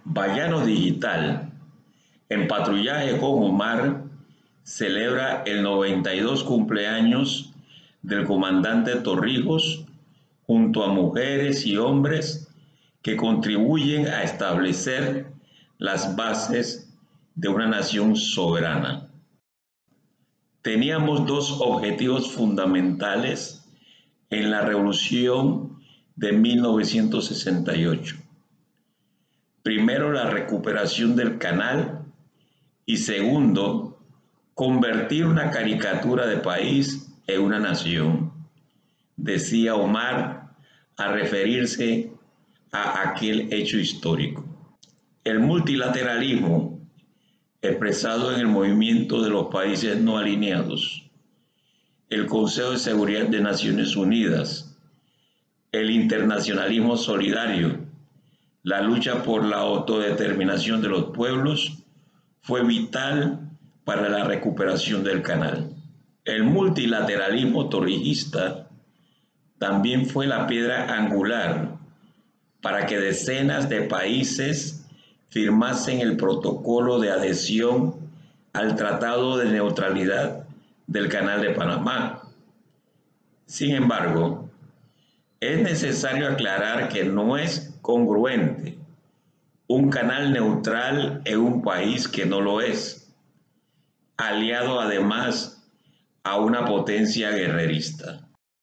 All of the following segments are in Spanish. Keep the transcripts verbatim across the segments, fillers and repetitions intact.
Bayano Digital, en patrullaje con Omar, celebra el noventa y dos cumpleaños del comandante Torrijos junto a mujeres y hombres que contribuyen a establecer las bases de una nación soberana. Teníamos dos objetivos fundamentales en la Revolución de mil novecientos sesenta y ocho. Primero, la recuperación del canal y segundo, convertir una caricatura de país en una nación, decía Omar a referirse a aquel hecho histórico. El multilateralismo, expresado en el movimiento de los países no alineados, el Consejo de Seguridad de Naciones Unidas, el internacionalismo solidario, la lucha por la autodeterminación de los pueblos, fue vital para la recuperación del canal. El multilateralismo torrijista también fue la piedra angular para que decenas de países firmasen el protocolo de adhesión al Tratado de Neutralidad del Canal de Panamá. Sin embargo, es necesario aclarar que no es congruente un canal neutral en un país que no lo es, aliado además a una potencia guerrerista.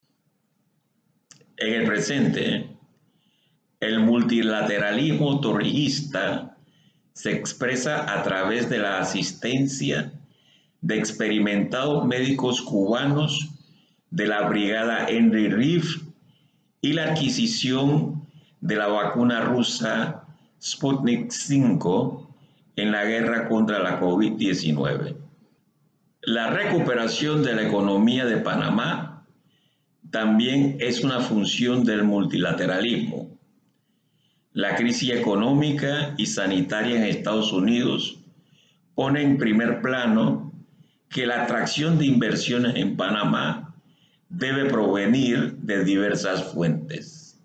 En el presente, el multilateralismo torrijista se expresa a través de la asistencia de experimentados médicos cubanos de la brigada Henry Reeve y la adquisición de la vacuna rusa Sputnik cinco en la guerra contra la COVID diecinueve. La recuperación de la economía de Panamá también es una función del multilateralismo. La crisis económica y sanitaria en Estados Unidos pone en primer plano que la atracción de inversiones en Panamá debe provenir de diversas fuentes.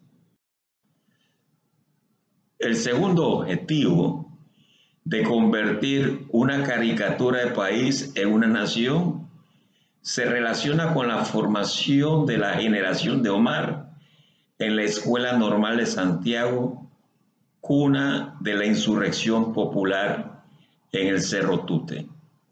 El segundo objetivo de convertir una caricatura de país en una nación se relaciona con la formación de la generación de Omar en la Escuela Normal de Santiago, cuna de la insurrección popular en el Cerro Tute.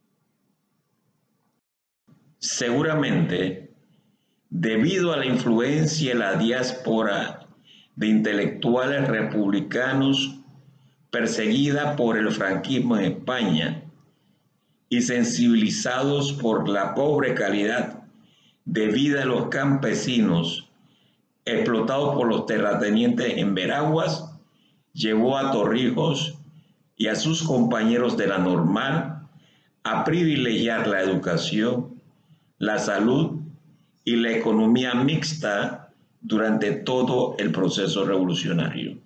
Seguramente, debido a la influencia de la diáspora de intelectuales republicanos perseguida por el franquismo en España y sensibilizados por la pobre calidad de vida de los campesinos explotados por los terratenientes en Veraguas, llevó a Torrijos y a sus compañeros de la Normal a privilegiar la educación, la salud y la economía mixta durante todo el proceso revolucionario.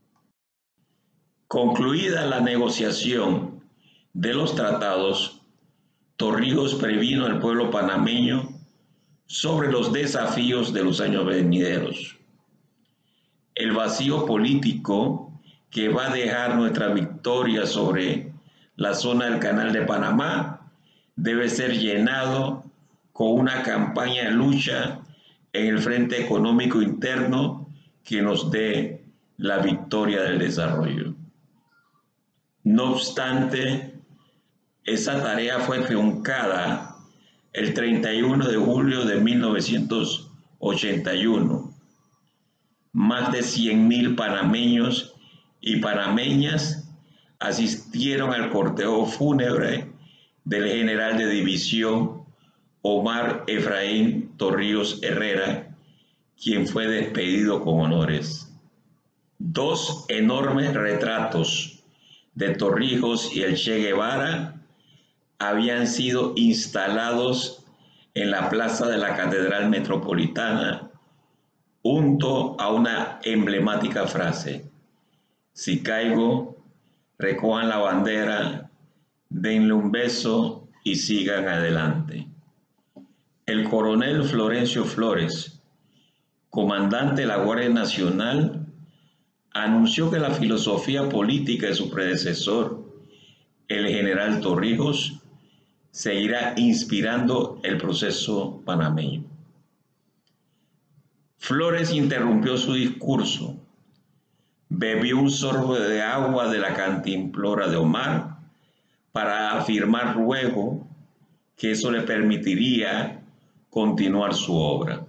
Concluida la negociación de los tratados, Torrijos previno al pueblo panameño sobre los desafíos de los años venideros. El vacío político que va a dejar nuestra victoria sobre la zona del Canal de Panamá debe ser llenado con una campaña de lucha en el frente económico interno que nos dé la victoria del desarrollo. No obstante, esa tarea fue truncada el treinta y uno de julio de mil novecientos ochenta y uno. Más de cien mil panameños y panameñas asistieron al cortejo fúnebre del general de división Omar Efraín Torrijos Herrera, quien fue despedido con honores. Dos enormes retratos de Torrijos y el Che Guevara habían sido instalados en la plaza de la Catedral Metropolitana, junto a una emblemática frase: si caigo, recojan la bandera, denle un beso y sigan adelante. El coronel Florencio Flores, comandante de la Guardia Nacional, anunció que la filosofía política de su predecesor, el general Torrijos, seguirá inspirando el proceso panameño. Flores interrumpió su discurso, bebió un sorbo de agua de la cantimplora de Omar para afirmar luego que eso le permitiría continuar su obra.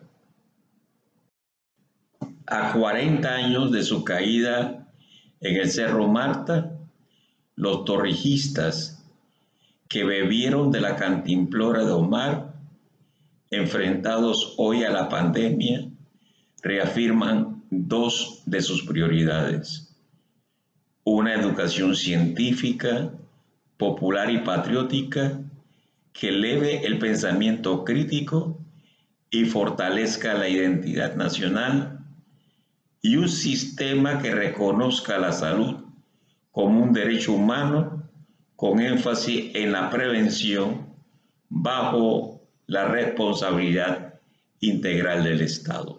A cuarenta años de su caída en el Cerro Marta, los torrijistas que bebieron de la cantimplora de Omar, enfrentados hoy a la pandemia, reafirman dos de sus prioridades: una educación científica, popular y patriótica que eleve el pensamiento crítico y fortalezca la identidad nacional, y un sistema que reconozca la salud como un derecho humano con énfasis en la prevención bajo la responsabilidad integral del Estado.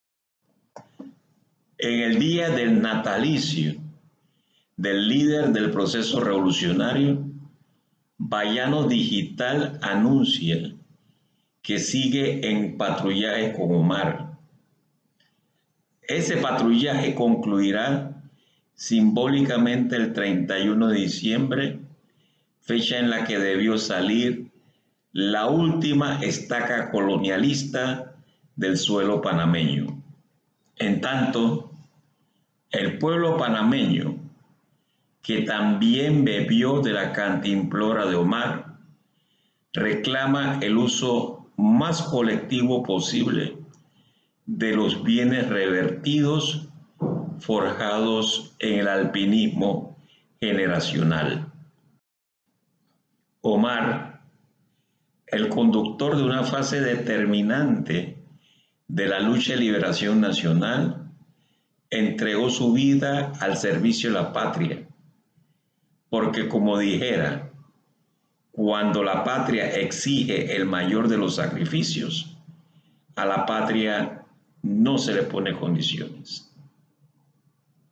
En el día del natalicio del líder del proceso revolucionario, Vallano Digital anuncia que sigue en patrullaje con Omar. Ese patrullaje concluirá simbólicamente el treinta y uno de diciembre, fecha en la que debió salir la última estaca colonialista del suelo panameño. En tanto, el pueblo panameño, que también bebió de la cantimplora de Omar, reclama el uso más colectivo posible de los bienes revertidos forjados en el alpinismo generacional. Omar, el conductor de una fase determinante de la lucha de liberación nacional, entregó su vida al servicio de la patria, porque como dijera, cuando la patria exige el mayor de los sacrificios, a la patria no se le pone condiciones.